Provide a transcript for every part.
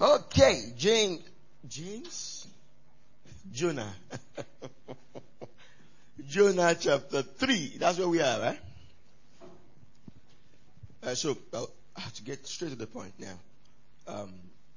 Okay, James, Jonah. Jonah chapter 3. That's where we are, right? So I have to get straight to the point now. I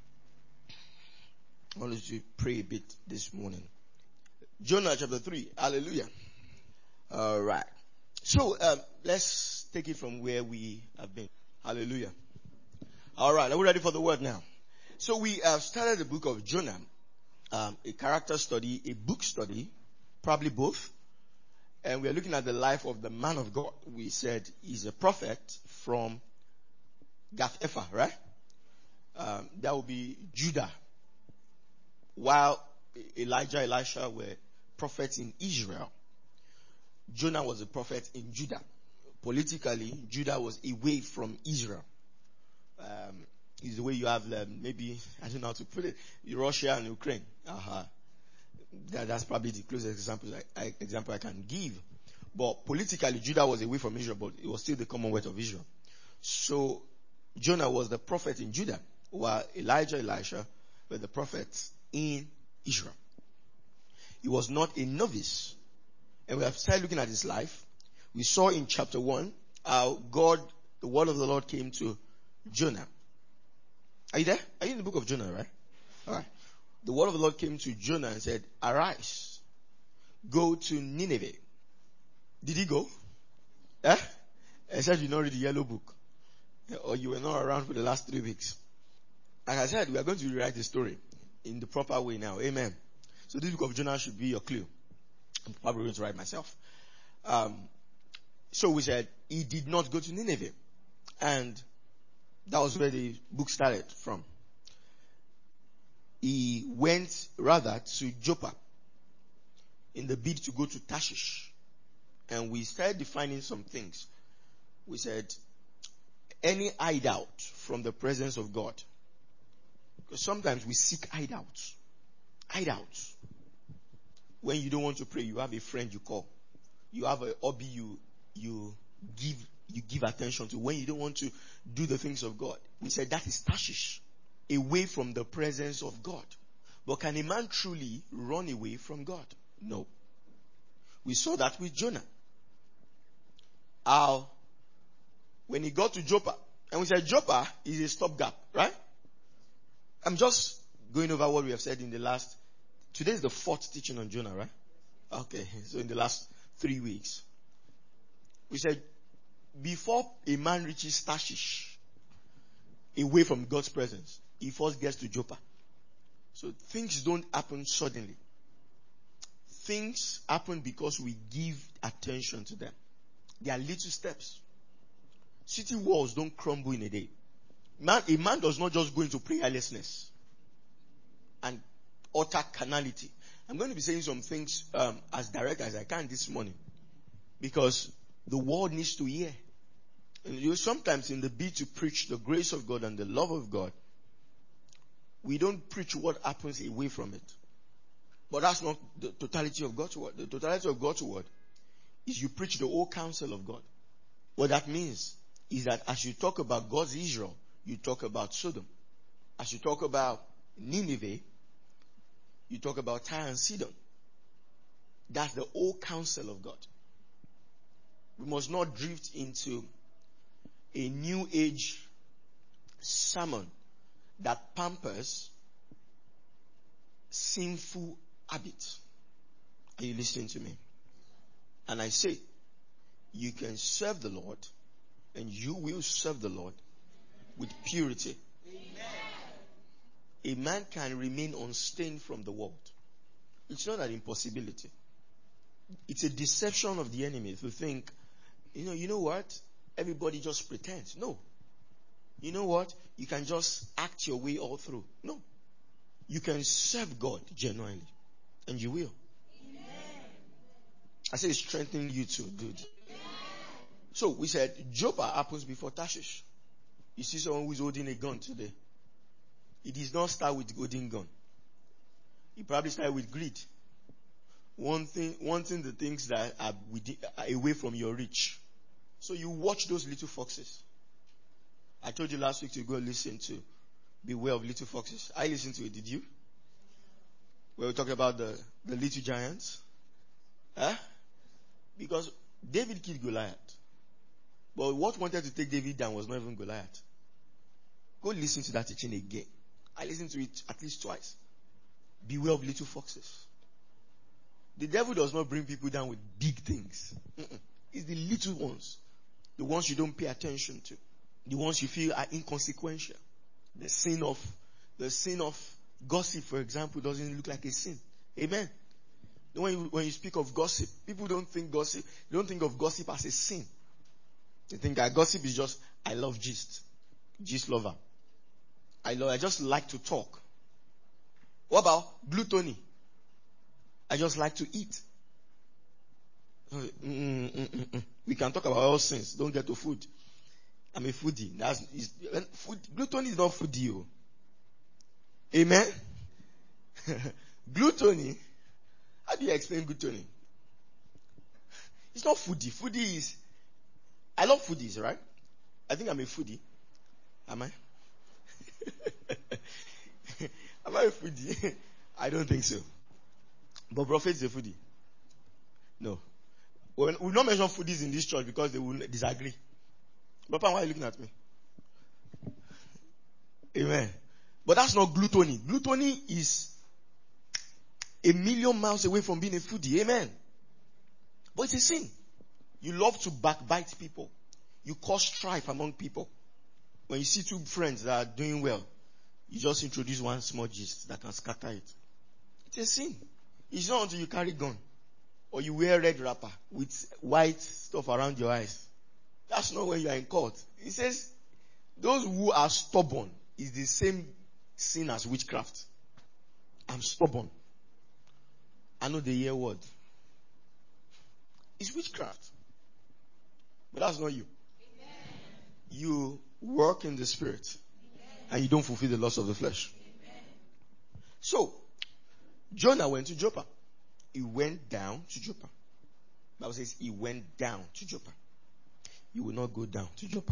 wanted to pray a bit this morning. Jonah chapter 3. Hallelujah. All right. So let's take it from where we have been. Hallelujah. All right. Are we ready for the word now? So we have started the book of Jonah, a character study, a book study, probably both. And we are looking at the life of the man of God. We said he's a prophet from Gath-Hepher, right? That would be Judah. While Elijah, Elisha were prophets in Israel, Jonah was a prophet in Judah. Politically, Judah was away from Israel. Is the way you have maybe, I don't know how to put it, Russia and Ukraine. That's probably the closest example I can give. But politically, Judah was away from Israel, but it was still the Commonwealth of Israel. So Jonah was the prophet in Judah, while Elijah, Elisha were the prophets in Israel. He was not a novice. And we have started looking at his life. We saw in chapter 1 how the word of the Lord came to Jonah. Are you there? Are you in the book of Jonah, right? Alright. The word of the Lord came to Jonah and said, arise, go to Nineveh. Did he go? Except you don't read the yellow book. Or you were not around for the last 3 weeks. Like I said, we are going to rewrite the story in the proper way now. Amen. So this book of Jonah should be your clue. I'm probably going to write myself. So we said he did not go to Nineveh. And that was where the book started from. He went rather to Joppa in the bid to go to Tarshish. And we started defining some things. We said any hideout from the presence of God. Because sometimes we seek hideouts. Hideouts. When you don't want to pray, you have a friend you call. You have a hobby you give attention to. When you don't want to do the things of God, we said that is Tarshish. Away from the presence of God. But can a man truly run away from God? No. We saw that with Jonah. How when he got to Joppa, and we said Joppa is a stopgap, right? I'm just going over what we have said in the last, today is the 4th teaching on Jonah, right? Okay, so in the last 3 weeks. We said, before a man reaches Tarshish, away from God's presence, he first gets to Joppa. So things don't happen suddenly. Things happen because we give attention to them. They are little steps. City walls don't crumble in a day. A man does not just go into prayerlessness and utter carnality. I'm going to be saying some things as direct as I can this morning. Because the world needs to hear. And sometimes in the bid to preach the grace of God and the love of God, we don't preach what happens away from it. But that's not the totality of God's word. The totality of God's word is you preach the whole counsel of God. What that means is that as you talk about God's Israel, you talk about Sodom. As you talk about Nineveh, you talk about Tyre and Sidon. That's the whole counsel of God. We must not drift into a new age sermon that pampers sinful habits. Are you listening to me? And I say, you can serve the Lord and you will serve the Lord with purity. A man can remain unstained from the world. It's not an impossibility. It's a deception of the enemy to think, you know what? Everybody just pretends. No. You know what? You can just act your way all through. No. You can serve God genuinely. And you will. Amen. I say it's strengthening you too. Good. Amen. So we said Joppa happens before Tarshish. You see someone who's holding a gun today. It does not start with holding gun. It probably started with greed. Wanting the things that are away from your reach. So you watch those little foxes. I told you last week to go listen to Beware of little foxes. I listened to it. Did you? Where we talk about the little giants. Huh? Because David killed Goliath. But what wanted to take David down was not even Goliath. Go listen to that teaching again. I listened to it at least twice. Beware of little foxes. The devil does not bring people down with big things. It's the little ones. The ones you don't pay attention to. The ones you feel are inconsequential. The sin of gossip, for example, doesn't look like a sin. Amen. When you speak of gossip, people don't think of gossip as a sin. They think that gossip is just, I love gist. Gist lover. I just like to talk. What about gluttony? I just like to eat. We can talk about all sins. Don't get to food. I'm a foodie. Gluttony is not foodie. Oh. Amen. Gluttony. How do you explain gluttony? It's not foodie. Foodie is. I love foodies, right? I think I'm a foodie. Am I? Am I a foodie? I don't think so. But prophet is a foodie. No. We'll not mention foodies in this church because they will disagree. Papa, why are you looking at me? Amen. But that's not gluttony. Gluttony is a million miles away from being a foodie. Amen. But it's a sin. You love to backbite people. You cause strife among people. When you see two friends that are doing well, you just introduce one small gist that can scatter it. It's a sin. It's not until you carry gun or you wear red wrapper with white stuff around your eyes. That's not when you are in court. It says those who are stubborn is the same sin as witchcraft. I'm stubborn. I know the year word. It's witchcraft. But that's not you. Amen. You work in the spirit. Amen. And you don't fulfill the lust of the flesh. Amen. So, Jonah went to Joppa. He went down to Joppa. The Bible says he went down to Joppa. You will not go down to Joppa.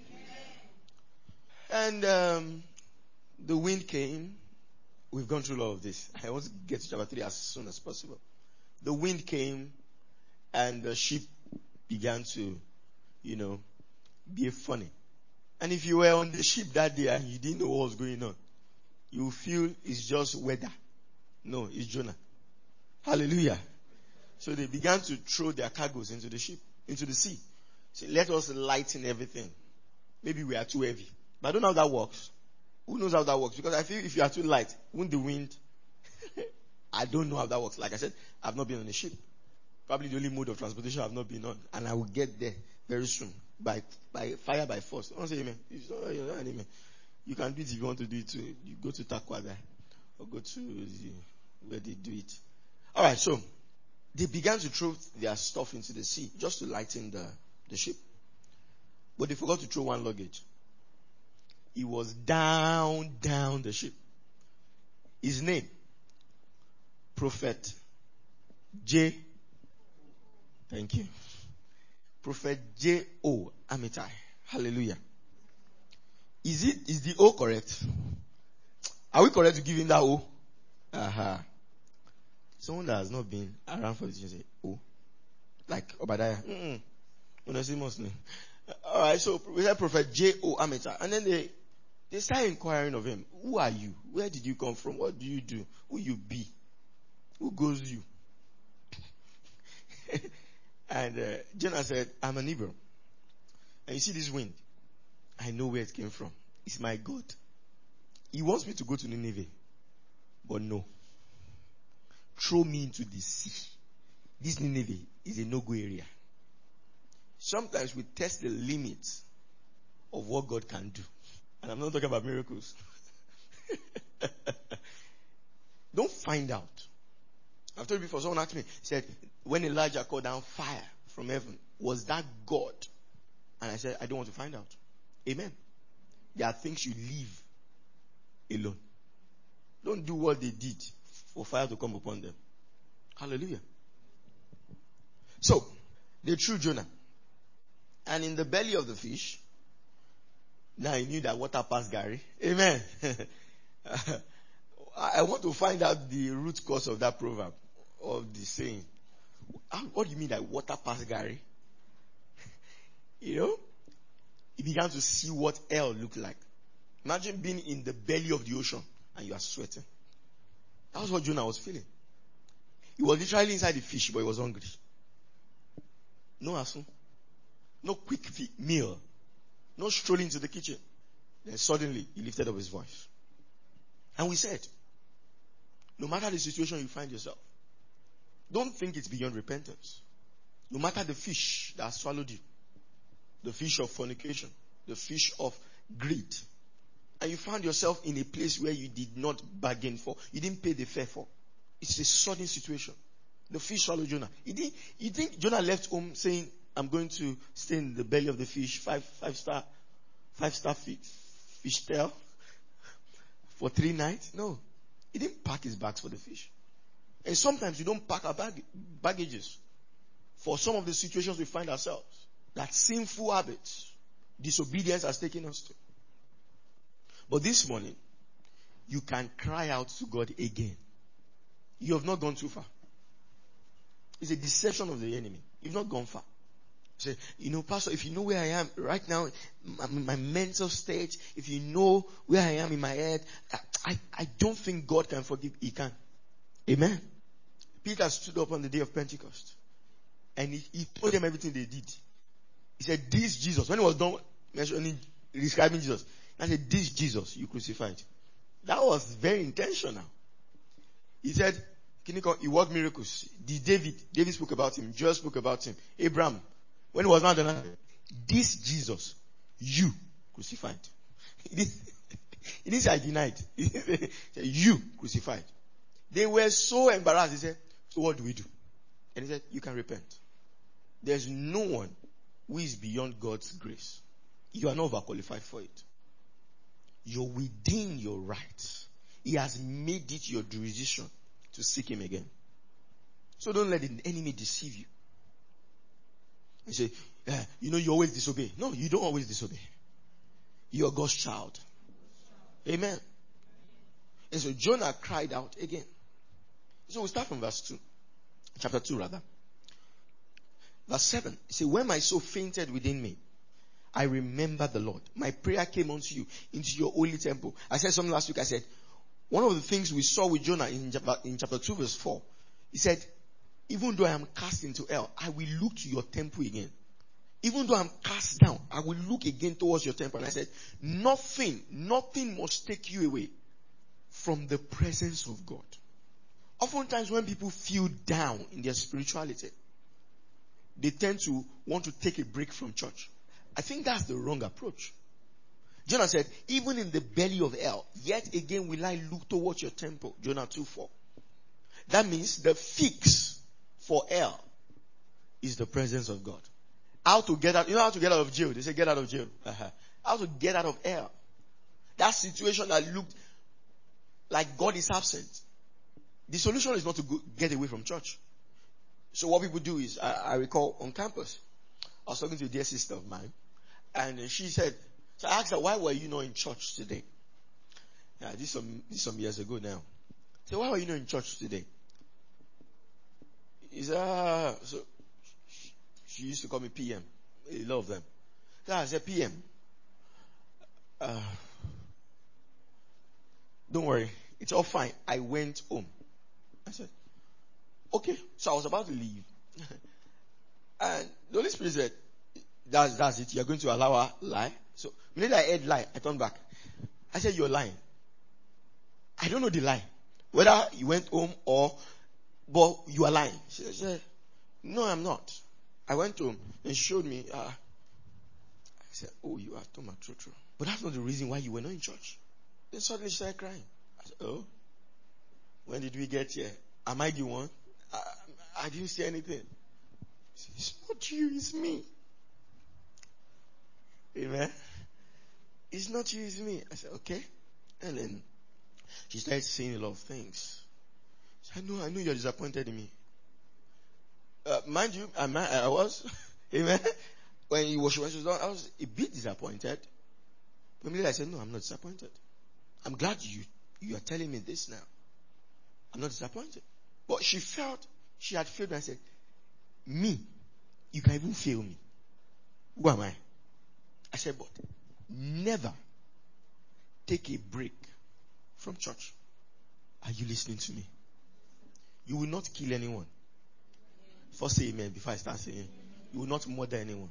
Amen. And the wind came. We've gone through all of this. I want to get to chapter 3 as soon as possible. The wind came and the ship began to, be funny. And if you were on the ship that day and you didn't know what was going on, you feel it's just weather. No, it's Jonah. Hallelujah. So they began to throw their cargoes into the ship, into the sea. So let us lighten everything. Maybe we are too heavy. But I don't know how that works. Who knows how that works? Because I feel if you are too light, won't the wind? I don't know how that works. Like I said, I've not been on a ship. Probably the only mode of transportation I've not been on. And I will get there very soon. By fire, by force. Don't say amen. Amen. You can do it if you want to do it too. You go to Takwada. Or go to where they do it. Alright, so they began to throw their stuff into the sea just to lighten the ship. But they forgot to throw one luggage. He was down the ship. His name, Prophet J. Thank you. Prophet J.O. Amittai. Hallelujah. Is the O correct? Are we correct to give him that O? Aha. Someone that has not been around for this, you say, O. Like Obadiah. Onesimus name. Alright, so we have Prophet J.O. Amittai. And then they start inquiring of him. Who are you? Where did you come from? What do you do? Who you be? Who goes you? And Jonah said, I'm an Hebrew. And you see this wind? I know where it came from. It's my God. He wants me to go to Nineveh. But no. Throw me into the sea. This Nineveh is a no-go area. Sometimes we test the limits of what God can do. And I'm not talking about miracles. Don't find out. I've told you before, someone asked me, said, when Elijah called down fire from heaven, was that God? And I said, I don't want to find out. Amen. There are things you leave alone. Don't do what they did for fire to come upon them. Hallelujah. So, they threw Jonah. And in the belly of the fish, Now he knew that water passed Gary. Amen. I want to find out the root cause of that proverb, of the saying. What do you mean that water passed Gary? You know, he began to see what hell looked like. Imagine being in the belly of the ocean and you are sweating. That was what Jonah was feeling. He was literally inside the fish, but he was hungry. No hassle. No quick meal. No strolling to the kitchen. Then suddenly, he lifted up his voice. And we said, no matter the situation you find yourself, don't think it's beyond repentance. No matter the fish that swallowed you, the fish of fornication, the fish of greed, and you found yourself in a place where you did not bargain for, you didn't pay the fare for. It's a sudden situation. The fish swallowed Jonah. You think Jonah left home saying, I'm going to stay in the belly of the fish, five star fish tail for 3 nights? No. He didn't pack his bags for the fish. And sometimes we don't pack our baggages for some of the situations we find ourselves. That sinful habits, disobedience has taken us to. But this morning, you can cry out to God again. You have not gone too far. It's a deception of the enemy. You've not gone far. Say, Pastor, if you know where I am right now, my mental state, if you know where I am in my head, I don't think God can forgive. He can. Amen. Peter stood up on the day of Pentecost and he told them everything they did. He said, this Jesus, when he was done describing Jesus, I said, this Jesus you crucified. That was very intentional. He said, he worked miracles. David spoke about him. Joel spoke about him. Abraham, when he was not done, this Jesus you crucified. He didn't say I denied. He said, you crucified. They were so embarrassed. He said, so what do we do? And he said, you can repent. There's no one who is beyond God's grace. You are not overqualified for it. You're within your rights. He has made it your jurisdiction to seek him again. So don't let the enemy deceive you. You say, you always disobey. No, you don't always disobey. You're God's child. Amen. And so Jonah cried out again. So we start from verse 2. Chapter 2 rather. Verse 7. It says, when my soul fainted within me, I remembered the Lord. My prayer came unto you into your holy temple. I said something last week. I said, one of the things we saw with Jonah in chapter 2 verse 4, he said, even though I am cast into hell, I will look to your temple again. Even though I'm cast down, I will look again towards your temple. And I said, nothing must take you away from the presence of God. Oftentimes when people feel down in their spirituality, they tend to want to take a break from church. I think that's the wrong approach. Jonah said, even in the belly of hell, yet again will I look towards your temple. Jonah 2:4. That means the fix for hell is the presence of God. How to get out, how to get out of jail? They say get out of jail. How to get out of hell? That situation that looked like God is absent. The solution is not to get away from church. So what people do is, I recall on campus, I was talking to a dear sister of mine, and she said, so I asked her, why were you not in church today? Yeah, this some years ago now. So why were you not in church today? He said, so she used to call me PM. A lot of them. So I said, PM, don't worry, it's all fine. I went home. I said, okay. So I was about to leave. And the Holy Spirit said, that's it. You're going to allow her lie. So when I heard lie, I turned back. I said, you're lying. I don't know the lie. Whether you went home but you are lying. She said, no, I'm not. I went home and she showed me. I said, oh, you are told my true. But that's not the reason why you were not in church. Then suddenly she started crying. I said, oh, when did we get here? Am I the one? I didn't say anything. She said, it's not you, it's me. Amen. It's not you, it's me. I said, okay. And then she started saying a lot of things. She said, I know you're disappointed in me. Mind you, I was. Amen. When she was done, I was a bit disappointed. Immediately I said, no, I'm not disappointed. I'm glad you are telling me this now. I'm not disappointed. But she had failed and I said, me, you can even fail me. Who am I? I said, but never take a break from church. Are you listening to me? You will not kill anyone. First say amen before I start saying. You will not murder anyone.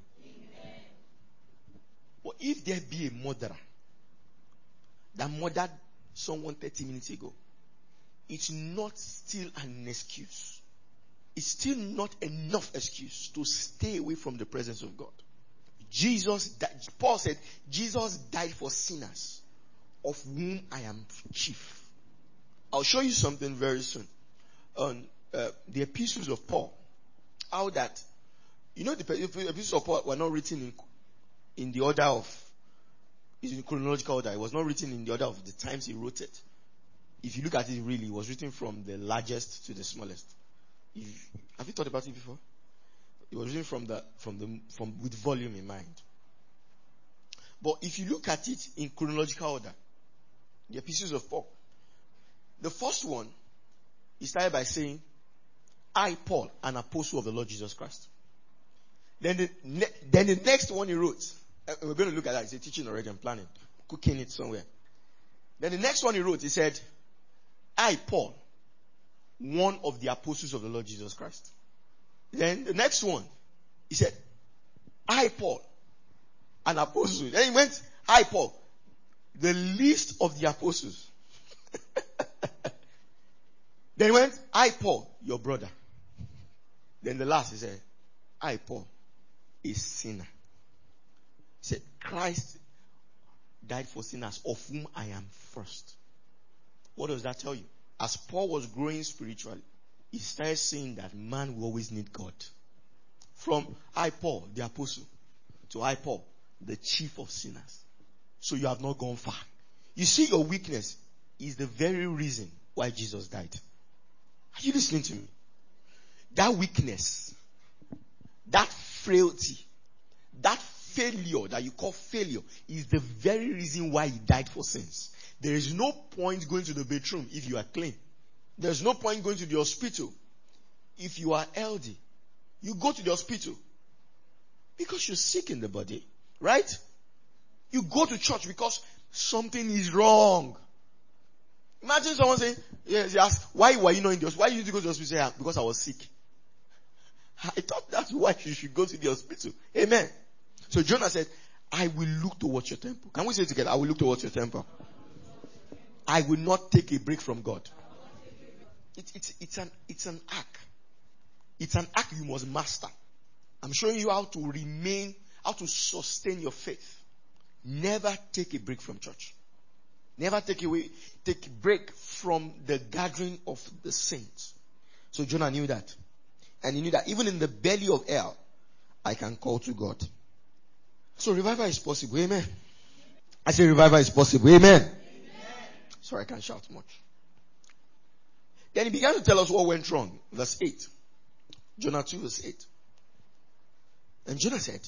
But if there be a murderer that murdered someone 30 minutes ago, it's not still an excuse. It's still not enough excuse to stay away from the presence of God. Jesus died. Paul said, Jesus died for sinners, of whom I am chief. I'll show you something very soon on the epistles of Paul. How that, the epistles of Paul were not written in the order of, it's in chronological order. It was not written in the order of the times he wrote it. If you look at it really, it was written from the largest to the smallest. Have you thought about it before? It was written from with volume in mind. But if you look at it in chronological order, the epistles of Paul, the first one, he started by saying, I, Paul, an apostle of the Lord Jesus Christ. Then the next one he wrote, we're going to look at that. It's a teaching already. I'm planning, cooking it somewhere. Then the next one he wrote, he said, I, Paul, one of the apostles of the Lord Jesus Christ. Then the next one, he said, I, Paul, an apostle. Then he went, I, Paul, the least of the apostles. Then he went, I, Paul, your brother. Then the last, he said, I, Paul, a sinner. He said, Christ died for sinners, of whom I am first. What does that tell you? As Paul was growing spiritually, he started saying that man will always need God. From I, Paul, the apostle, to I, Paul, the chief of sinners. So you have not gone far. You see, your weakness is the very reason why Jesus died. Are you listening to me? That weakness, that frailty, that failure that you call failure is the very reason why he died for sins. There is no point going to the bathroom if you are clean. There's no point going to the hospital if you are healthy. You go to the hospital because you're sick in the body, right? You go to church because something is wrong. Imagine someone saying, yes, you ask, why were you not in the hospital? Why did you go to the hospital? Say, because I was sick. I thought that's why you should go to the hospital. Amen. So Jonah said, I will look towards your temple. Can we say it together? I will look towards your temple. I will not take a break from God. It's an act. It's an act you must master. I'm showing you how to sustain your faith. Never take a break from church. Never take a break from the gathering of the saints. So Jonah knew that. And he knew that even in the belly of hell, I can call to God. So revival is possible. Amen. I say revival is possible. Amen. Sorry, I can't shout much. Then he began to tell us what went wrong. Verse 8. Jonah 2 verse 8. And Jonah said,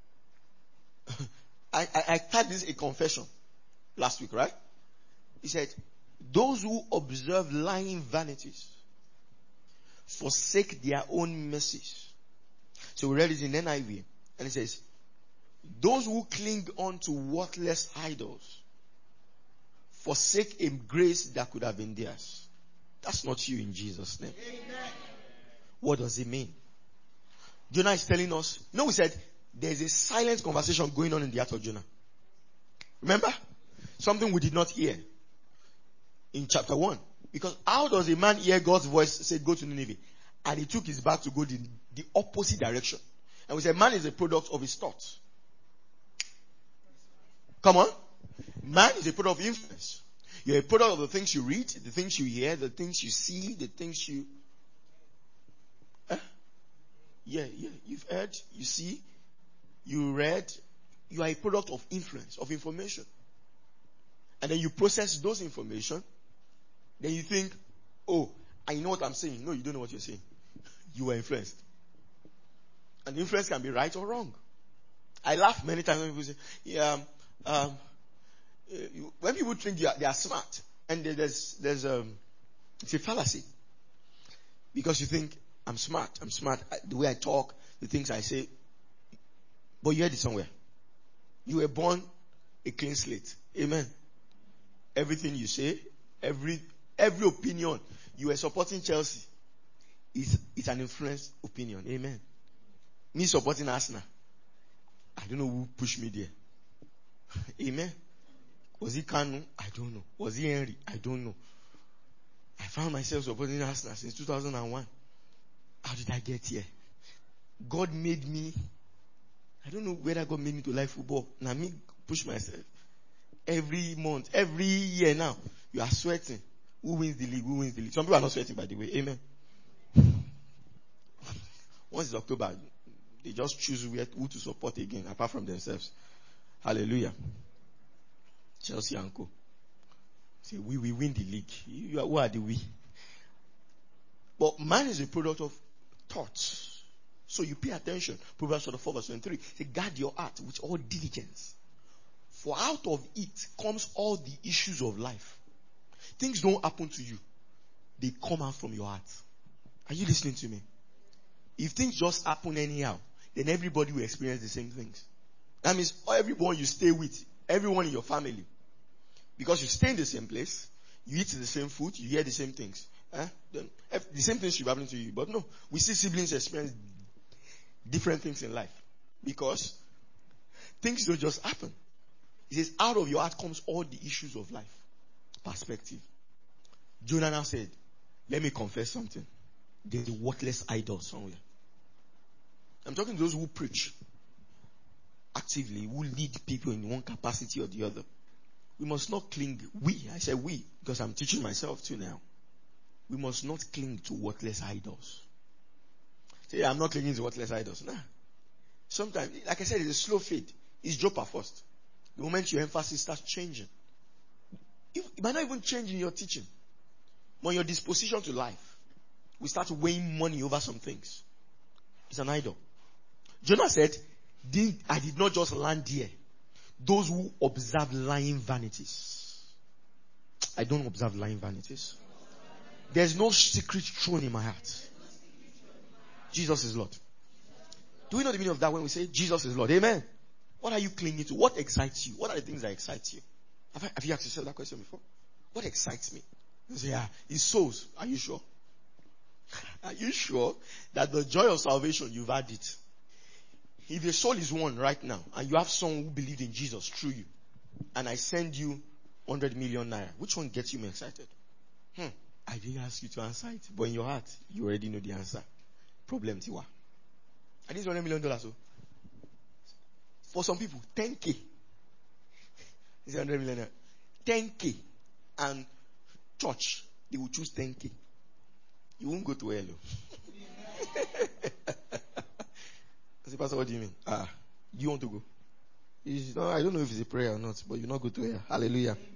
I had this a confession last week, right? He said, those who observe lying vanities forsake their own mercies. So we read it in NIV. And it says, those who cling on to worthless idols forsake a grace that could have been theirs. That's not you in Jesus' name. Amen. What does it mean? Jonah is telling us, we said there's a silent conversation going on in the heart of Jonah. Remember? Something we did not hear in chapter 1. Because how does a man hear God's voice say, go to Nineveh? And he took his back to go the opposite direction. And we said, man is a product of his thoughts. Come on. Man is a product of influence. You're a product of the things you read, the things you hear, the things you see, the things you... You've heard, you see, you read. You are a product of influence, of information. And then you process those information. Then you think, oh, I know what I'm saying. No, you don't know what you're saying. You were influenced. And influence can be right or wrong. I laugh many times when people say, When people think they are smart, and there's it's a fallacy. Because you think, I'm smart, the way I talk, the things I say, but you heard it somewhere. You were born a clean slate. Amen. Everything you say, every opinion, you were supporting Chelsea, it's an influenced opinion. Amen. Me supporting Arsenal, I don't know who pushed me there. Amen. Was it Kanu? I don't know. Was it Henry? I don't know. I found myself supporting Arsenal since 2001. How did I get here? God made me. I don't know whether God made me to like football. Now me push myself. Every month, every year now, you are sweating. Who wins the league? Who wins the league? Some people are not sweating, by the way. Amen. Once it's October, they just choose who to support again, apart from themselves. Hallelujah. Chelsea and Co. Say, we win the league. Who are the we? But man is a product of thoughts. So you pay attention. Proverbs 4 verse 23. Say, guard your heart with all diligence. For out of it comes all the issues of life. Things don't happen to you. They come out from your heart. Are you listening to me? If things just happen anyhow, then everybody will experience the same things. That means everyone you stay with, everyone in your family. Because you stay in the same place, you eat the same food, you hear the same things. Then the same things should happen to you. But no, we see siblings experience different things in life. Because things don't just happen. It says, out of your heart comes all the issues of life. Perspective. Jonah now said, let me confess something. There's a worthless idol somewhere. I'm talking to those who preach actively, who lead people in one capacity or the other. We must not cling. I say we, because I'm teaching myself too now. We must not cling to worthless idols. Say, I'm not clinging to worthless idols. Nah. Sometimes, like I said, it's a slow fade. It's Joppa first. The moment your emphasis starts changing. It might not even change in your teaching. But your disposition to life, we start weighing money over some things. It's an idol. Jonah said, I did not just land here. Those who observe lying vanities. I don't observe lying vanities. There's no secret throne in my heart. Jesus is Lord. Do we know the meaning of that when we say Jesus is Lord? Amen. What are you clinging to? What excites you? What are the things that excite you? Have you asked yourself that question before? What excites me? You say, it's souls. Are you sure? Are you sure that the joy of salvation, you've had it? If your soul is one right now, and you have someone who believed in Jesus through you, and I send you 100 million naira, which one gets you more excited? I didn't ask you to answer it, but in your heart, you already know the answer. Problem, Tiwa. And this $100 million, so. For some people, 10K. It's 100 million. 10K. And church, they will choose 10K. You won't go to hell. I say, Pastor, what do you mean? Do you want to go? No, I don't know if it's a prayer or not, but you're not go to hell. Hallelujah. Amen.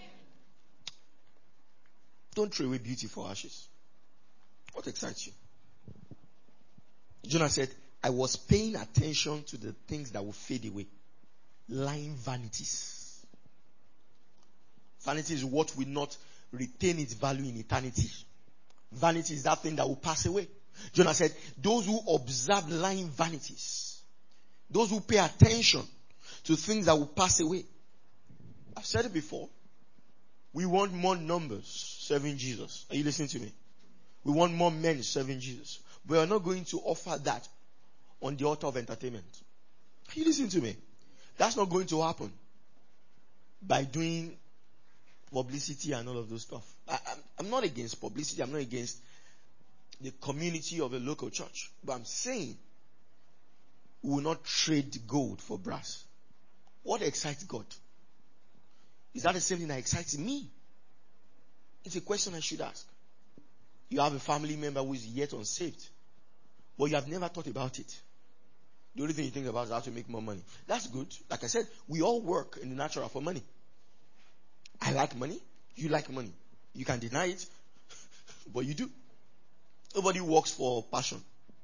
Don't throw away beauty for ashes. What excites you? Jonah said, I was paying attention to the things that will fade away. Lying vanities. Vanity is what will not retain its value in eternity. Vanity is that thing that will pass away. Jonah said, those who observe lying vanities, those who pay attention to things that will pass away. I've said it before. We want more numbers serving Jesus. Are you listening to me? We want more men serving Jesus. We are not going to offer that on the altar of entertainment. Are you listening to me? That's not going to happen by doing publicity and all of those stuff. I'm not against publicity. I'm not against the community of a local church. But I'm saying we will not trade gold for brass. What excites God? Is that the same thing that excites me? It's a question I should ask. You have a family member who is yet unsaved, but you have never thought about it. The only thing you think about is how to make more money. That's good. Like I said, we all work in the natural for money. I like money. You like money. You can deny it, but you do. Nobody works for passion.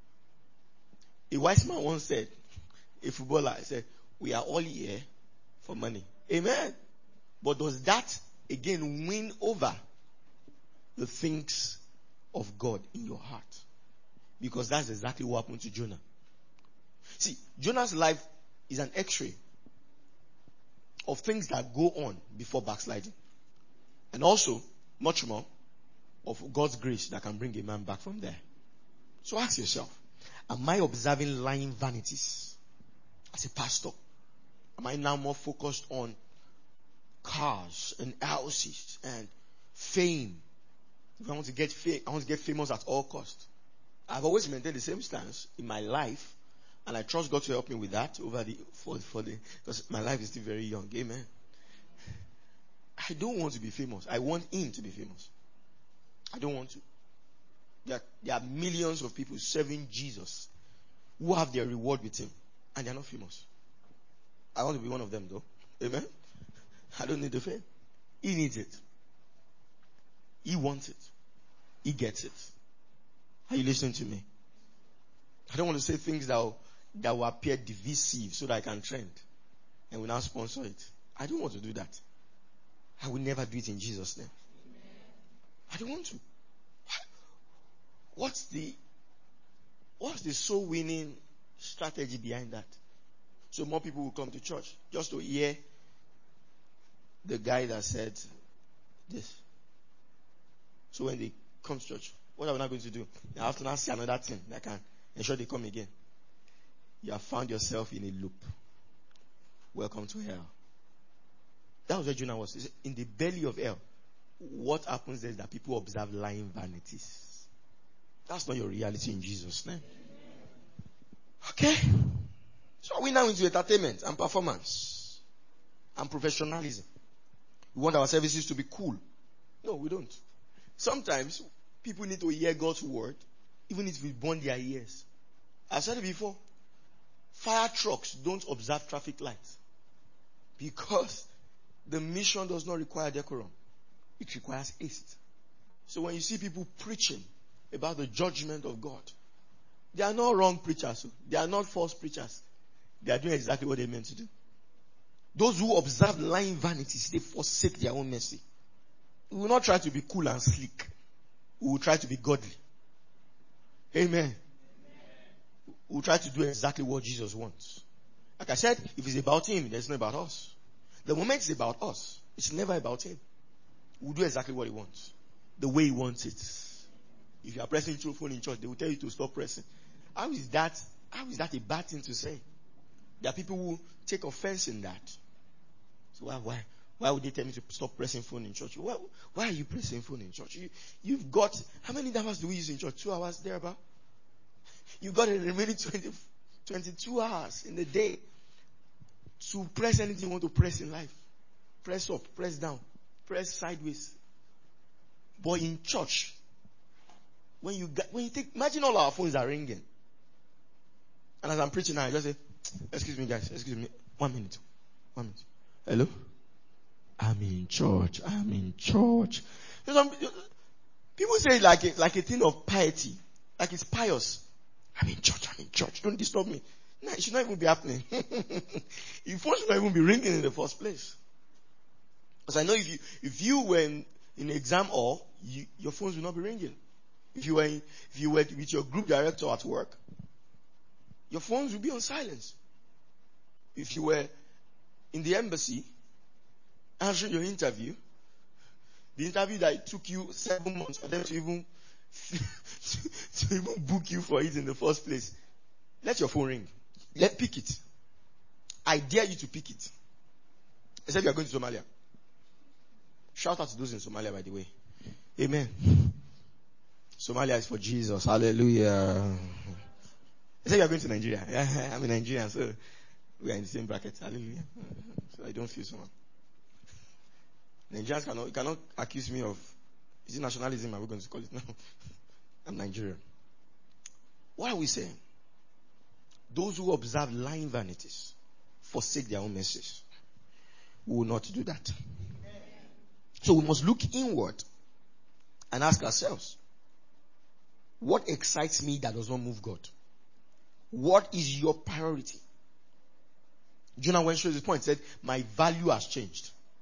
A wise man once said, a footballer said, we are all here for money. Amen. But does that again win over the things of God in your heart? Because that's exactly what happened to Jonah. See, Jonah's life is an x-ray of things that go on before backsliding. And also, much more, of God's grace that can bring a man back from there. So ask yourself, am I observing lying vanities as a pastor? Am I now more focused on cars and houses and fame? If I want to get fame, I want to get famous at all costs. I've always maintained the same stance in my life, and I trust God to help me with that because my life is still very young. Amen. I don't want to be famous. I want Him to be famous. I don't want to. There are millions of people serving Jesus who have their reward with Him, and they are not famous. I want to be one of them, though. Amen. I don't need the fame. He needs it. He wants it. He gets it. Are you listening to me? I don't want to say things that will appear divisive so that I can trend and will now sponsor it. I don't want to do that. I will never do it in Jesus' name. I don't want to. What's the soul winning strategy behind that? So more people will come to church just to hear the guy that said this. So when they come to church, what are we not going to do? They have to now see another thing that can ensure they come again. You have found yourself in a loop. Welcome to hell. That was where Jonah was. He said, in the belly of hell, what happens there is that people observe lying vanities. That's not your reality in Jesus' name. Okay? So are we now into entertainment and performance and professionalism? We want our services to be cool. No, we don't. Sometimes people need to hear God's word, even if we burn their ears. I've said it before. Fire trucks don't observe traffic lights because the mission does not require decorum. It requires haste. So when you see people preaching about the judgment of God, they are not wrong preachers. They are not false preachers. They are doing exactly what they meant to do. Those who observe lying vanities, they forsake their own mercy. We will not try to be cool and slick. We will try to be godly. Amen. We will try to do exactly what Jesus wants. Like I said, if it's about Him, it's not about us. The moment it's about us, it's never about Him. We'll do exactly what He wants. The way He wants it. If you are pressing your phone in church, they will tell you to stop pressing. How is that a bad thing to say? There are people who take offense in that. So why would they tell me to stop pressing phone in church? Why are you pressing phone in church? You've got, how many hours do we use in church? 2 hours thereabout? You've got a remaining 22 hours in the day to press anything you want to press in life. Press up, press down, press sideways. But in church, when you take, imagine all our phones are ringing. And as I'm preaching now, I just say, excuse me guys, excuse me, 1 minute. Hello? I'm in church. People say it like a thing of piety. Like it's pious. I'm in church. Don't disturb me. No, it should not even be happening. Your phone should not even be ringing in the first place. Because I know if you were in an exam hall, your phones will not be ringing. If you were with your group director at work, your phones will be on silence. If you were in the embassy, answering your interview, the interview that it took you 7 months for them to even book you for it in the first place, let your phone ring. Pick it. I dare you to pick it. Except you are going to Somalia. Shout out to those in Somalia, by the way. Amen. Somalia is for Jesus. Hallelujah. Except you are going to Nigeria. Yeah, I'm in Nigeria, so we are in the same bracket. Hallelujah. So I don't feel so much. Nigerians cannot accuse me of, is it nationalism? Are we going to call it now? I'm Nigerian. What are we saying? Those who observe lying vanities forsake their own message. We will not do that. So we must look inward and ask ourselves, what excites me that does not move God? What is your priority? Jonah went straight to the point, said, my value has changed.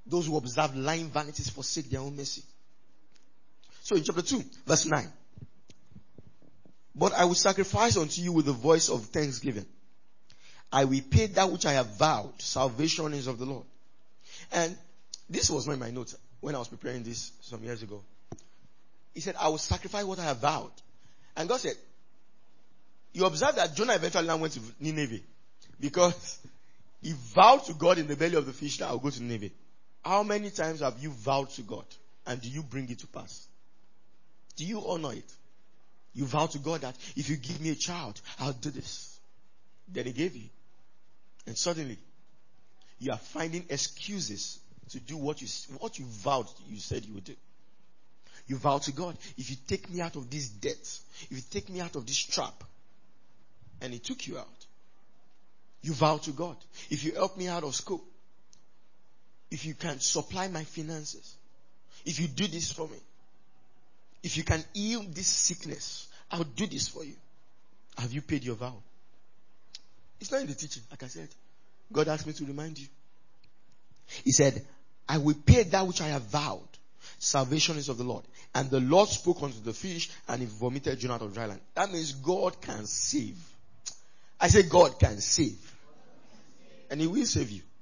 Those who observe lying vanities forsake their own mercy. So in chapter 2, verse 9. But I will sacrifice unto you with the voice of thanksgiving. I will pay that which I have vowed. Salvation is of the Lord. And this was not in my notes when I was preparing this some years ago. He said, I will sacrifice what I have vowed. And God said, you observe that Jonah eventually now went to Nineveh. Because he vowed to God in the belly of the fish that I will go to Nineveh. How many times have you vowed to God? And do you bring it to pass? Do you honor it? You vow to God that if you give me a child, I'll do this. Then he gave you. And suddenly, you are finding excuses to do what you vowed you said you would do. You vow to God, if you take me out of this debt, if you take me out of this trap, and he took you out. You vow to God, if you help me out of school, if you can supply my finances, if you do this for me, if you can heal this sickness, I'll do this for you. Have you paid your vow? It's not in the teaching, like I said. God asked me to remind you. He said, I will pay that which I have vowed. Salvation is of the Lord. And the Lord spoke unto the fish, and he vomited Jonah out of dry land. That means God can save. I say God can save. And he will save you.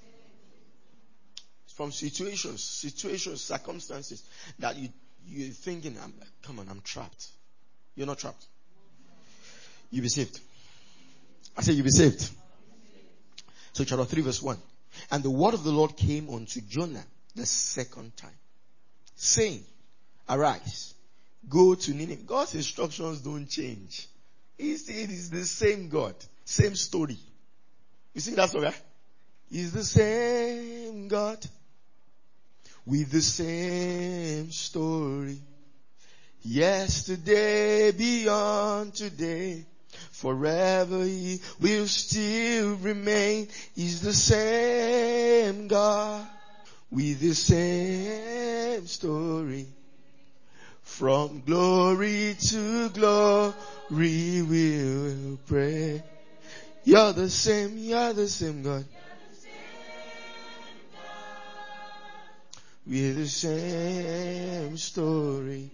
From situations, circumstances that you're thinking, come on, I'm trapped. You're not trapped. You'll be saved. I say you'll be saved. So chapter 3 verse 1. And the word of the Lord came unto Jonah the second time, saying, arise, go to Nineveh. God's instructions don't change. It is the same God, same story. You see that story? Right? He's the same God with the same story. Yesterday, beyond today, forever he will still remain. He's the same God with the same story. From glory to glory we will pray. You're the same God. With the same story.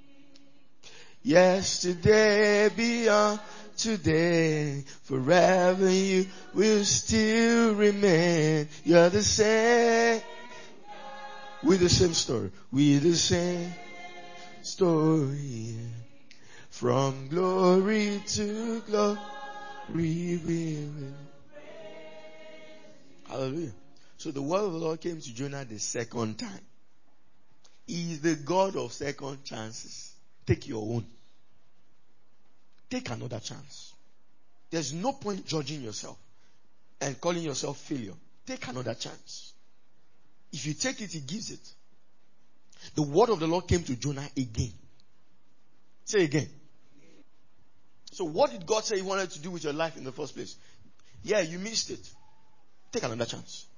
Yesterday, beyond today, forever you will still remain. You're the same. With the same story. With the same story. From glory to glory we will. Hallelujah. So the word of the Lord came to Jonah the second time. He is the God of second chances. Take your own. Take another chance. There's no point judging yourself and calling yourself failure. Take another chance. If you take it, he gives it. The word of the Lord came to Jonah again. Say again. So what did God say he wanted to do with your life in the first place? Yeah, you missed it. Take another chance.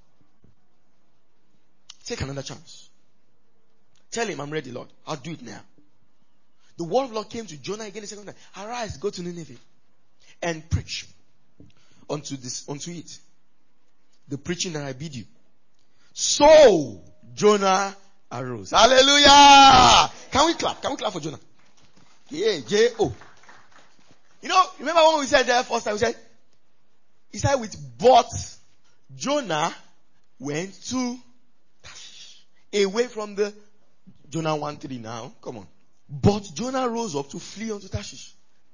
Take another chance. Tell him, I'm ready, Lord. I'll do it now. The word of the Lord came to Jonah again the second time. Arise, go to Nineveh and preach unto it. The preaching that I bid you. So Jonah arose. Hallelujah! Can we clap? Can we clap for Jonah? Yeah, J-O. Remember when we said there first time, he said but Jonah went to Tarshish. Away from the Jonah 1:3 now. Come on. But Jonah rose up to flee unto Tarshish.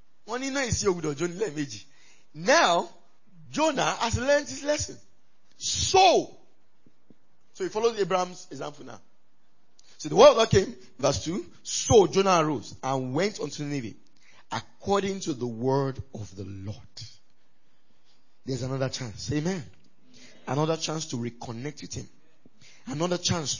Now, Jonah has learned his lesson. So he followed Abraham's example now. So the word of God came, verse 2. So Jonah arose and went unto Nineveh according to the word of the Lord. There's another chance. Amen. Another chance to reconnect with him. Another chance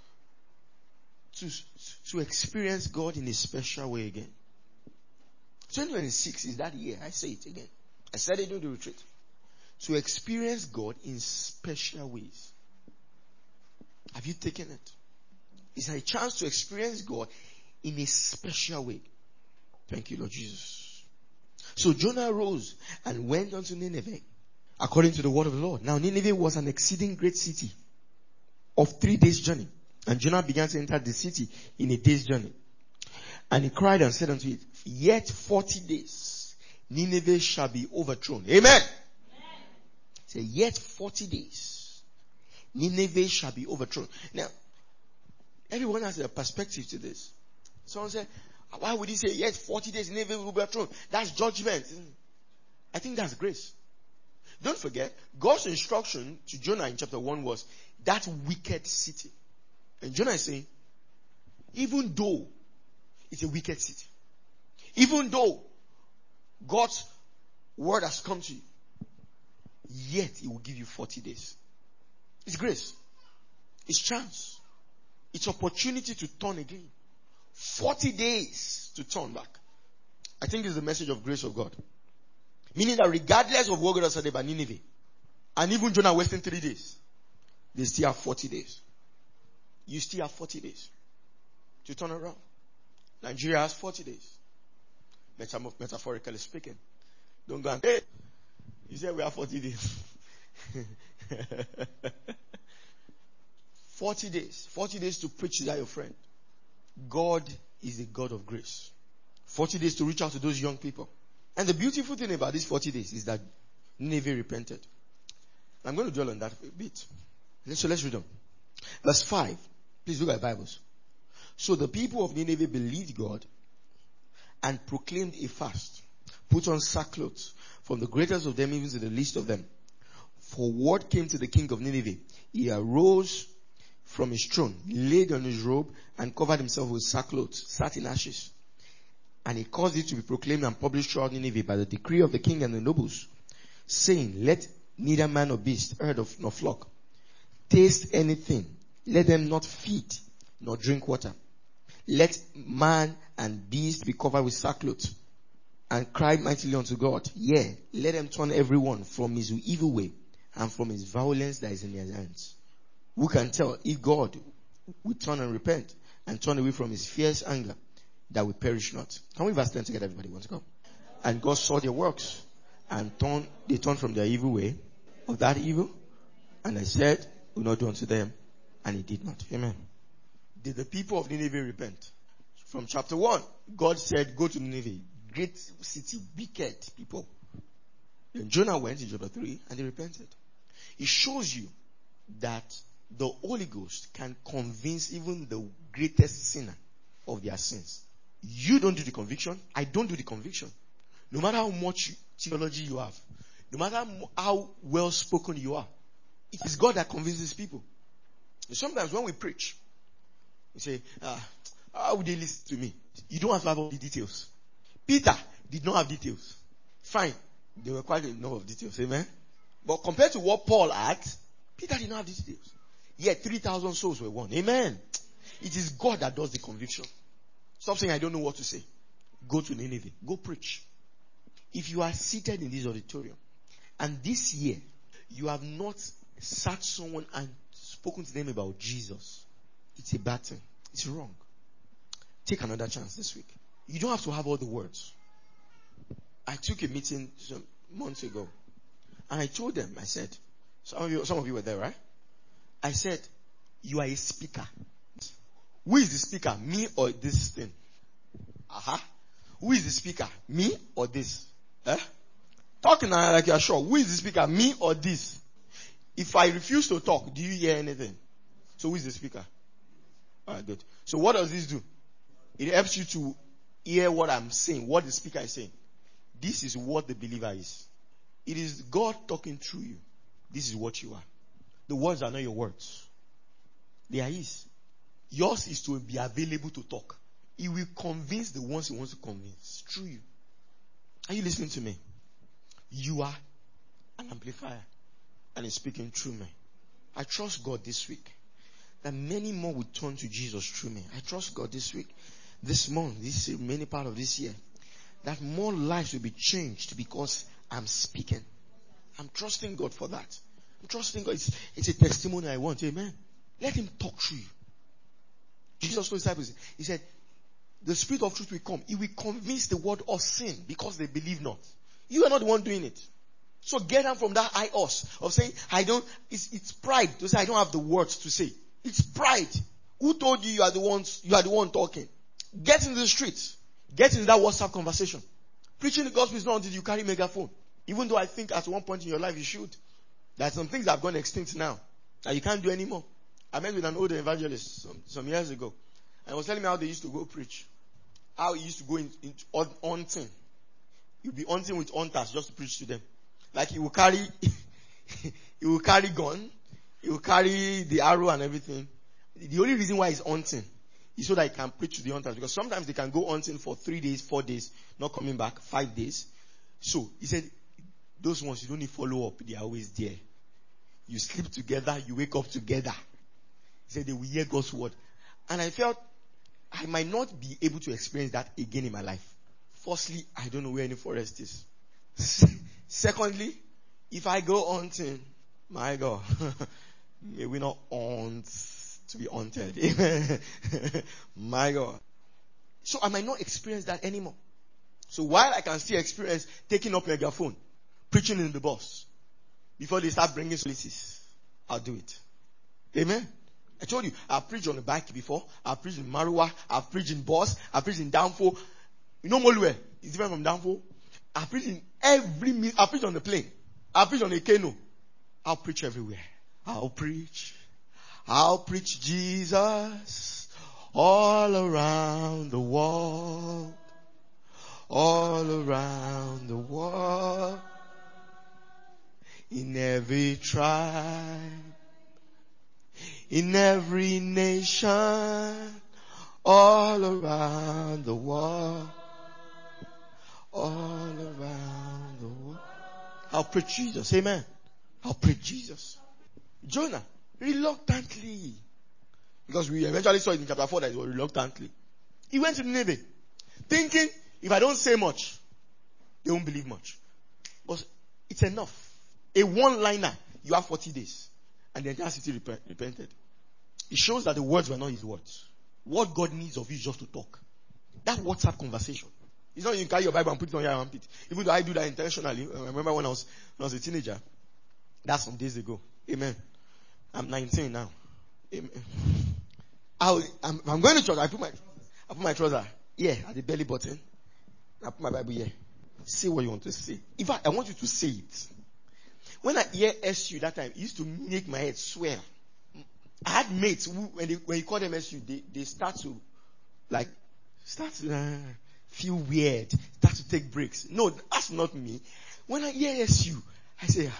to experience God in a special way again. 2026 is that year. I say it again. I said it during the retreat. To experience God in special ways. Have you taken it? It's a chance to experience God in a special way. Thank you, Lord Jesus. So Jonah rose and went unto Nineveh according to the word of the Lord. Now Nineveh was an exceeding great city of 3 days' journey. And Jonah began to enter the city in a day's journey. And he cried and said unto it, yet 40 days, Nineveh shall be overthrown. Amen. Say, yet 40 days, Nineveh shall be overthrown. Now, everyone has a perspective to this. Someone said, why would he say, yet 40 days, Nineveh will be overthrown? That's judgment. I think that's grace. Don't forget, God's instruction to Jonah in chapter 1 was, that wicked city. And Jonah is saying, even though it's a wicked city, even though God's word has come to you, yet he will give you 40 days. It's grace. It's chance. It's opportunity to turn again. 40 days to turn back. I think it's the message of grace of God. Meaning that regardless of what God has said about Nineveh, and even Jonah wasting 3 days, they still have 40 days. You still have 40 days to turn around. Nigeria has 40 days. Metaphorically speaking. Don't go and, hey, you said we have 40 days. 40 days. 40 days to preach to that your friend. God is a God of grace. 40 days to reach out to those young people. And the beautiful thing about these 40 days is that Nineveh repented. I'm going to dwell on that a bit. So let's read on. Verse 5. Please look at Bibles. So the people of Nineveh believed God and proclaimed a fast, put on sackcloth, from the greatest of them even to the least of them. For word came to the king of Nineveh. He arose from his throne, laid on his robe, and covered himself with sackcloth, sat in ashes. And he caused it to be proclaimed and published throughout Nineveh by the decree of the king and the nobles, saying, let neither man nor beast, herd nor flock, taste anything. Let them not feed nor drink water. Let man and beast be covered with sackcloth, and cry mightily unto God. Yea, let them turn everyone from his evil way and from his violence that is in their hands. Who can tell if God will turn and repent and turn away from his fierce anger, that we perish not? Can we verse 10 together, everybody? Want to go? And God saw their works, and they turned from their evil way of that evil, and I said, will not do unto them, and he did not. Amen. Did the people of Nineveh repent? From chapter 1, God said, go to Nineveh, great city, wicked people. Then Jonah went in chapter 3, and they repented. It shows you that the Holy Ghost can convince even the greatest sinner of their sins. You don't do the conviction. I don't do the conviction. No matter how much theology you have, no matter how well spoken you are, it is God that convinces people. And sometimes when we preach, we say, how would they listen to me? You don't have to have all the details. Peter did not have details. Fine. There were quite a number of details. Amen. But compared to what Paul had, Peter did not have the details. Yet 3,000 souls were won. Amen. It is God that does the conviction. Stop saying, I don't know what to say. Go to Nineveh. Go preach. If you are seated in this auditorium, and this year, you have not sat someone and spoken to them about Jesus, it's a bad thing. It's wrong. Take another chance this week. You don't have to have all the words. I took a meeting some months ago, and I told them, I said, some of you were there, right? I said, you are a speaker. Who is the speaker? Me or this thing? Who is the speaker? Me or this? Talking like you are sure. Who is the speaker? Me or this? If I refuse to talk, do you hear anything? So who is the speaker? Alright, good. So what does this do? It helps you to hear what I'm saying, what the speaker is saying. This is what the believer is. It is God talking through you. This is what you are. The words are not your words. They are His. Yours is to be available to talk. He will convince the ones He wants to convince through you. Are you listening to me? You are an amplifier, and He's speaking through me. I trust God this week that many more will turn to Jesus through me. I trust God this week, this month, this many part of this year, that more lives will be changed because I'm speaking. I'm trusting God for that. I'm trusting God. It's a testimony I want. Amen. Let Him talk through you. Jesus told His disciples, He said, the Spirit of truth will come. He will convince the world of sin because they believe not. You are not the one doing it. So get down from that high horse of saying, it's pride to say I don't have the words to say. It's pride. Who told you are the one talking? Get in the streets. Get into that WhatsApp conversation. Preaching the gospel is not until you carry megaphone. Even though I think at one point in your life you should. There are some things that have gone extinct now that you can't do anymore. I met with an older evangelist some years ago. And he was telling me how they used to go preach. How he used to go into hunting. He'll be hunting with hunters just to preach to them. Like he will carry gun. He will carry the arrow and everything. The only reason why he's hunting is so that he can preach to the hunters. Because sometimes they can go hunting for 3 days, 4 days, not coming back, 5 days. So he said, those ones you don't need follow up. They are always there. You sleep together, you wake up together. He said they will hear God's word. And I felt I might not be able to experience that again in my life. Firstly, I don't know where any forest is. Secondly, if I go hunting, my God, may we not hunt to be hunted. My God. So I might not experience that anymore. So while I can still experience taking up megaphone, preaching in the bus, before they start bringing policies, I'll do it. Amen. I told you, I've preached on a bike before. I've preached in Marua. I've preached in bus. I've preached in Danfo. You know Molue? It's different from Danfo. I've preached in I've preached on the plane. I've preached on a canoe. I'll preach everywhere. I'll preach Jesus all around the world. All around the world. In every tribe. In every nation, all around the world, all around the world. I'll preach Jesus, amen. I'll preach Jesus. Jonah, reluctantly, because we eventually saw it in chapter 4 that it was reluctantly. He went to Nineveh, thinking, if I don't say much, they won't believe much. But it's enough. A one-liner, you have 40 days. And the entire city repented. It shows that the words were not his words. What God needs of you is just to talk. That WhatsApp conversation. It's not you carry your Bible and put it on your armpit. Even though I do that intentionally. I remember when I was a teenager. That's some days ago. Amen. I'm 19 now. Amen. I'm going to church. I put my trouser here at the belly button. I put my Bible here. Say what you want to say. In fact, I want you to say it. When I hear SU that time, it used to make my head swell. I had mates who, when you call them SU, they start to feel weird, start to take breaks. No, that's not me. When I hear SU, I say,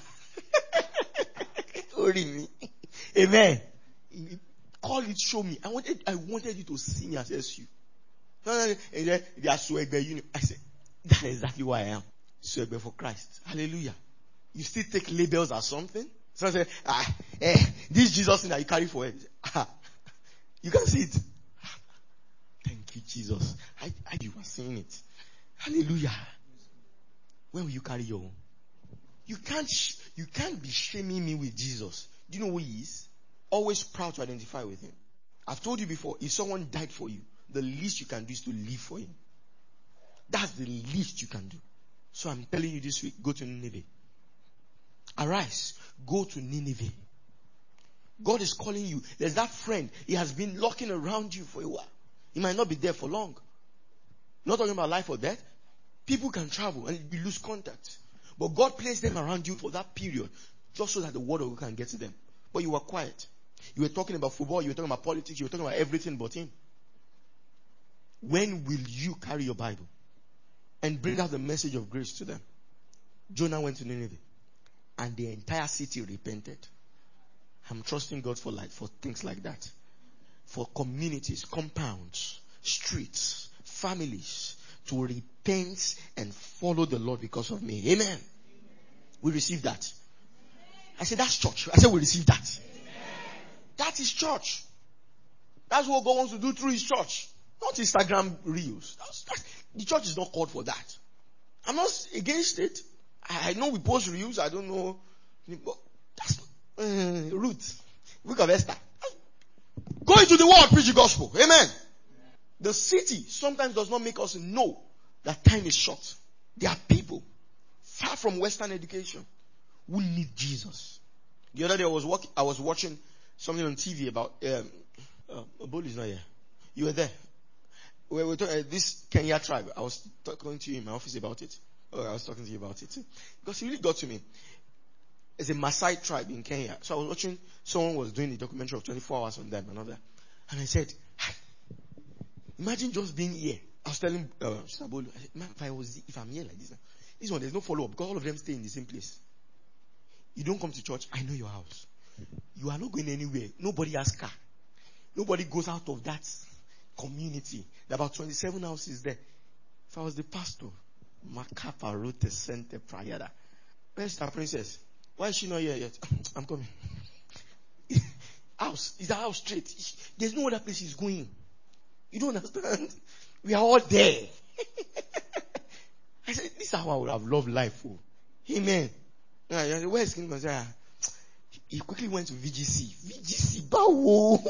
Ori me. Amen. Call it, show me. I wanted you to see me as SU. They are Swegbe. I said, that's exactly who I am. Swegbe for Christ. Hallelujah. You still take labels as something. So I say, this Jesus thing that you carry for it. You can see it. Thank you, Jesus. You are seeing it. Hallelujah. When will you carry your own? You can't be shaming me with Jesus. Do you know who he is? Always proud to identify with him. I've told you before, if someone died for you, the least you can do is to live for him. That's the least you can do. So I'm telling you this week, go to Nineveh. Arise, go to Nineveh. God is calling you. There's that friend. He has been lurking around you for a while. He might not be there for long. Not talking about life or death. People can travel and you lose contact. But God placed them around you for that period just so that the word of God can get to them. But you were quiet. You were talking about football. You were talking about politics. You were talking about everything but him. When will you carry your Bible and bring out the message of grace to them? Jonah went to Nineveh. And the entire city repented. I'm trusting God for things like that. For communities, compounds, streets, families to repent and follow the Lord because of me. Amen. We receive that. I said, that's church. I said, we receive that. That is church. That's what God wants to do through his church. Not Instagram reels. The church is not called for that. I'm not against it. I know we post reels. I don't know. But that's Ruth. Book of Esther. Go into the world, preach the gospel. Amen. The city sometimes does not make us know that time is short. There are people far from Western education who need Jesus. The other day I was watching something on TV about, Obolu is not here. You were there. We were talking, this Kenya tribe. I was talking to you in my office about it. Oh, I was talking to you about it too. Because it really got to me. It's a Maasai tribe in Kenya. So I was watching, someone was doing a documentary of 24 hours on them and all that. And I said, imagine just being here. I was telling Sabolo, I said, man, if I'm here like this one, there's no follow-up because all of them stay in the same place. You don't come to church, I know your house. You are not going anywhere. Nobody has car. Nobody goes out of that community. There are about 27 houses there. If I was the pastor, Makapa wrote a center prior. Where's our princess? Why is she not here yet? I'm coming. House. Is the house straight? There's no other place he's going. You don't understand? We are all there. I said, this is how I would have loved life. Oh. Amen. Where is King Gonzaga? He quickly went to VGC. VGC, bow.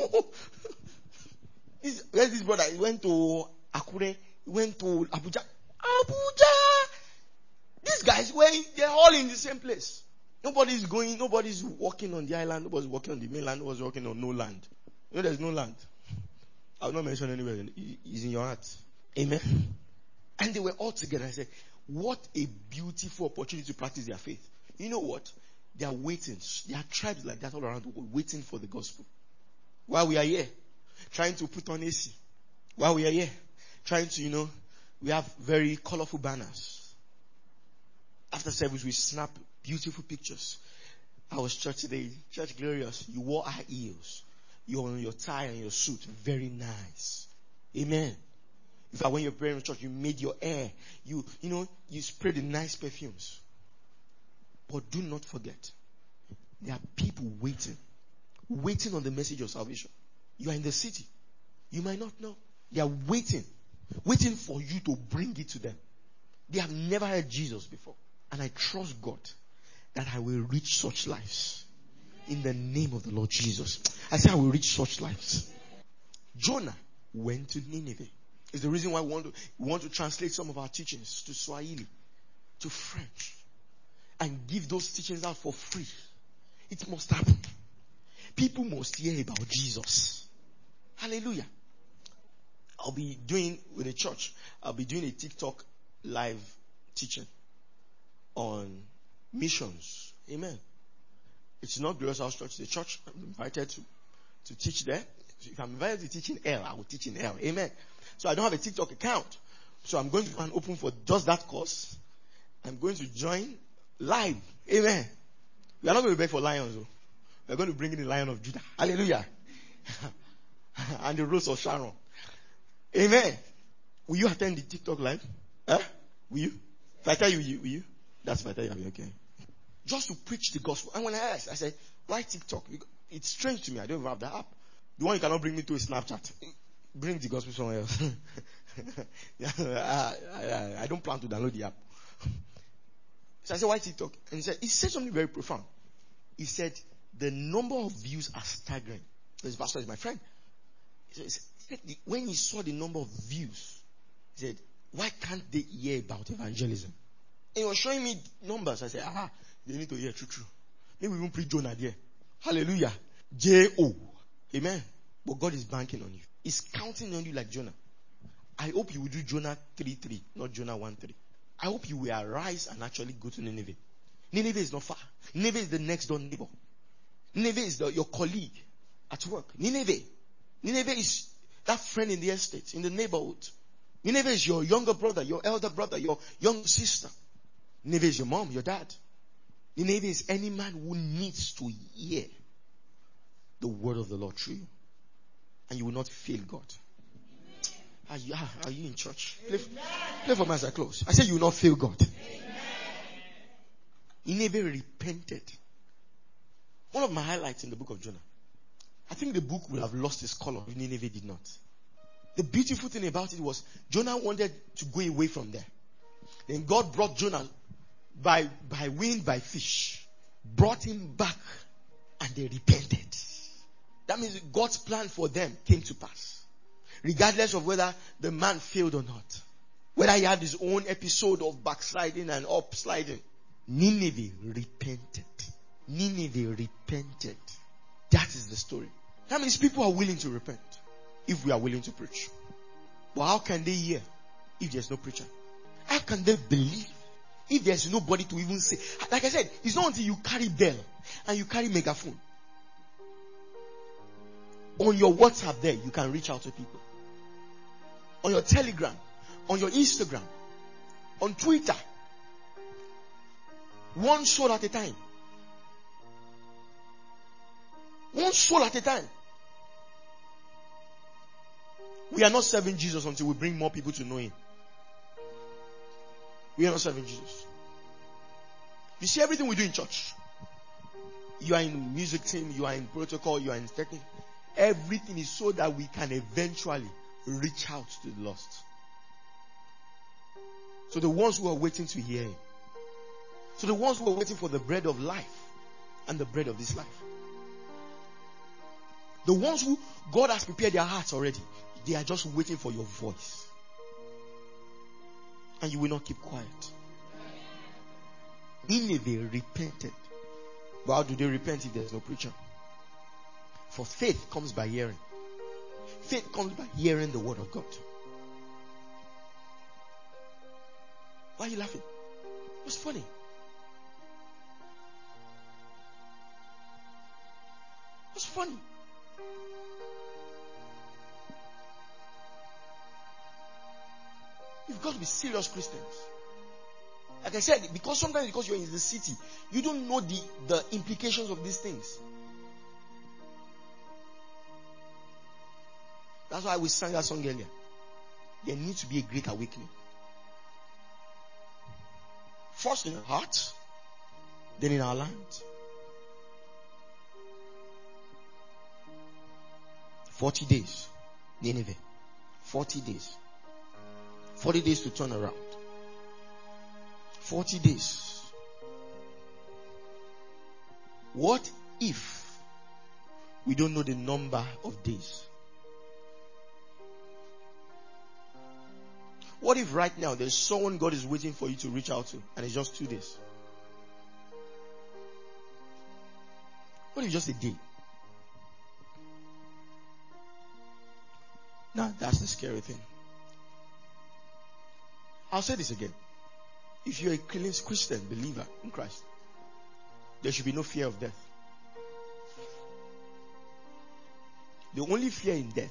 Where's this brother? He went to Akure. He went to Abuja. Abuja! These guys, they're all in the same place. Nobody's walking on the island. Nobody's walking on the mainland. Nobody's walking on no land. There's no land. I'll not mention anywhere. It's in your heart. Amen. And they were all together. I said, what a beautiful opportunity to practice their faith. You know what? They are waiting. There are tribes like that all around the world waiting for the gospel. While we are here, trying to put on AC. While we are here, trying to, we have very colorful banners. After service, we snap beautiful pictures. I was church today, church glorious. You wore high heels. Your tie and your suit, very nice. Amen. In fact, when you're praying in church, you made your hair. You spray the nice perfumes. But do not forget, there are people waiting on the message of salvation. You are in the city. You might not know. They are waiting for you to bring it to them. They have never heard Jesus before. And I trust God that I will reach such lives. In the name of the Lord Jesus. I say I will reach such lives. Jonah went to Nineveh. It's the reason why we want to translate some of our teachings to Swahili, to French, and give those teachings out for free. It must happen. People must hear about Jesus. Hallelujah. I'll be doing with the church, I'll be doing a TikTok live teaching on missions. Amen. It's not Glorious House Church. The church I'm invited to teach there. So if I'm invited to teach in L, I will teach in L. Amen. So I don't have a TikTok account. So I'm going to go and open for just that course. I'm going to join live. Amen. We are not going to beg for lions. Though. We are going to bring in the Lion of Judah. Hallelujah. And the Rose of Sharon. Amen. Will you attend the TikTok live? Huh? Will you? If I tell you, will you? That's if I tell you, okay. Just to preach the gospel. And when I asked, I said, why TikTok? It's strange to me. I don't even have the app. The one you cannot bring me to is Snapchat. Bring the gospel somewhere else. I don't plan to download the app. So I said, why TikTok? And he said something very profound. He said, the number of views are staggering. This pastor is my friend. He said, when he saw the number of views, he said, why can't they hear about evangelism? And he was showing me numbers. I said, they need to hear true. Maybe we won't preach Jonah there. Hallelujah. J-O. Amen. But God is banking on you. He's counting on you like Jonah. I hope you will do Jonah 3:3, not Jonah 1:3. I hope you will arise and actually go to Nineveh. Nineveh is not far. Nineveh is the next door neighbor. Nineveh is your colleague at work. Nineveh is that friend in the estate, in the neighborhood. Nineveh is your younger brother, your elder brother, your young sister. Nineveh is your mom, your dad. Nineveh is any man who needs to hear the word of the Lord through you. And you will not fail God. Are you in church? Play for me as I close. I said you will not fail God. Nineveh repented. One of my highlights in the book of Jonah. I think the book would have lost its color if Nineveh did not. The beautiful thing about it was Jonah wanted to go away from there. Then God brought Jonah by wind, by fish. Brought him back and they repented. That means God's plan for them came to pass. Regardless of whether the man failed or not. Whether he had his own episode of backsliding and upsliding. Nineveh repented. Nineveh repented. That is the story. That means people are willing to repent if we are willing to preach. But how can they hear if there's no preacher? How can they believe if there's nobody to even say? Like I said, it's not until you carry bell and you carry megaphone. On your WhatsApp there, you can reach out to people. On your Telegram, on your Instagram, on Twitter. One soul at a time. One soul at a time. We are not serving Jesus until we bring more people to know Him. We are not serving Jesus. You see everything we do in church. You are in music team, you are in protocol, you are in technique. Everything is so that we can eventually reach out to the lost. So the ones who are waiting to hear Him. So the ones who are waiting for the bread of life and the bread of this life. The ones who God has prepared their hearts already. They are just waiting for your voice. And you will not keep quiet. Nineveh repented. But how do they repent if there's no preacher? For faith comes by hearing. Faith comes by hearing the word of God. Why are you laughing? What's funny? What's funny? You've got to be serious Christians. Like I said, because sometimes because you're in the city, you don't know the implications of these things. That's why we sang that song earlier. There needs to be a great awakening. First in our hearts, then in our land. 40 days. Nineveh. 40 days. 40 days to turn around. 40 days. What if we don't know the number of days? What if right now there's someone God is waiting for you to reach out to and it's just 2 days? What if just a day? Now that's the scary thing. I'll say this again. If you're a Christian believer in Christ, there should be no fear of death. The only fear in death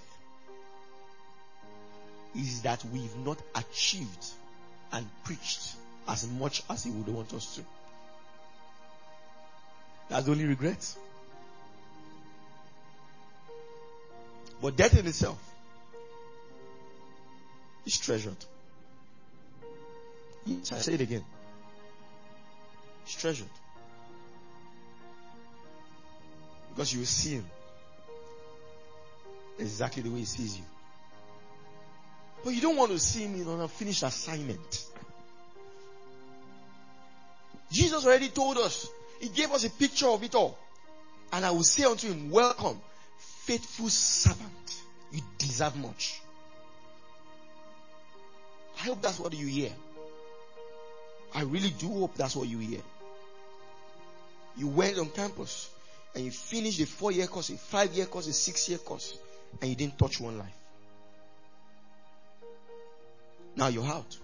is that we've not achieved and preached as much as He would want us to. That's the only regret. But death in itself is treasured. Yes, I say it again. It's treasured. Because you will see Him exactly the way He sees you. But you don't want to see Him in an unfinished assignment. Jesus already told us. He gave us a picture of it all. And I will say unto Him, welcome, faithful servant. You deserve much. I hope that's what you hear. I really do hope that's what you hear. You went on campus and you finished a 4-year course, a 5-year course, a 6-year course, and you didn't touch one life. Now you're out.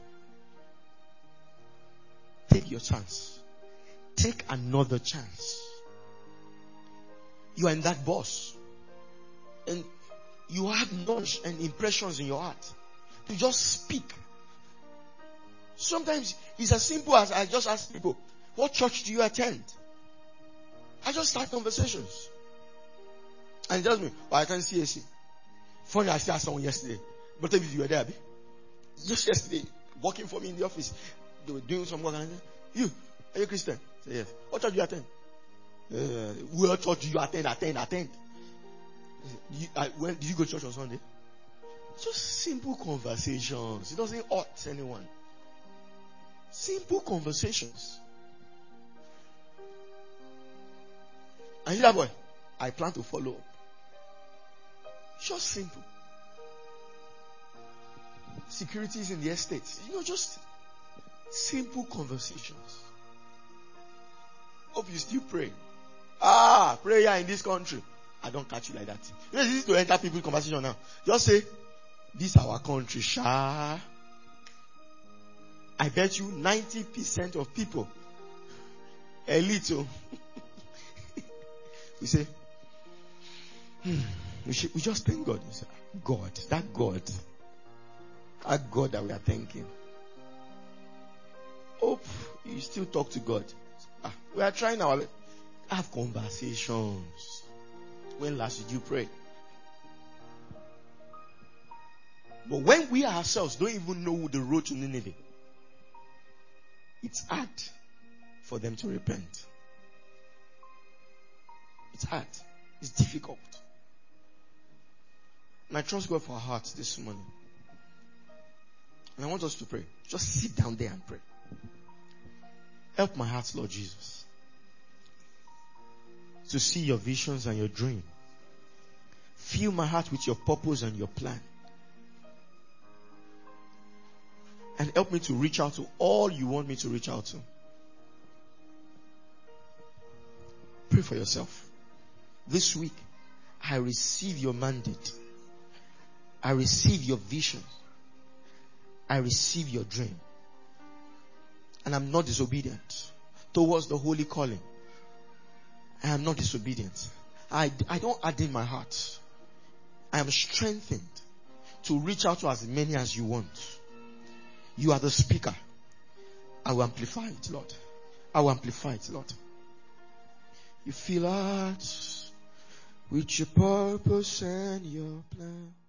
Take your chance. Take another chance. You are in that bus. And you have knowledge and impressions in your heart. To just speak. Sometimes it's as simple as I just ask people, what church do you attend? I just start conversations. And he tells me, oh, I attend CAC. Funny, I still asked someone yesterday. But maybe you were there, Abby. Just yesterday, working for me in the office. They were doing some work. And I said, you, are you a Christian? I said, yes. What church do you attend? What church do you attend? When did you go to church on Sunday? Just simple conversations. It doesn't hurt anyone. Simple conversations. And you that boy, I plan to follow up. Just simple. Security is in the estate. Just simple conversations. Hope you still pray. Prayer in this country. I don't catch you like that. You know, it's easy to enter people's conversation now. Just say, this our country, sha. I bet you 90% of people, a little, we say, we just thank God. We say, that God that we are thanking. Hope you still talk to God. We are trying have conversations. When last did you pray? But when we ourselves don't even know the road to Nineveh, it's hard for them to repent. It's hard. It's difficult. And I trust God for our hearts this morning. And I want us to pray. Just sit down there and pray. Help my heart, Lord Jesus, to see your visions and your dream. Fill my heart with your purpose and your plan. And help me to reach out to all you want me to reach out to. Pray for yourself. This week, I receive your mandate. I receive your vision. I receive your dream. And I'm not disobedient towards the holy calling. I am not disobedient. I don't add in my heart. I am strengthened to reach out to as many as you want. You are the speaker. I will amplify it, Lord. I will amplify it, Lord. You fill us with your purpose and your plan.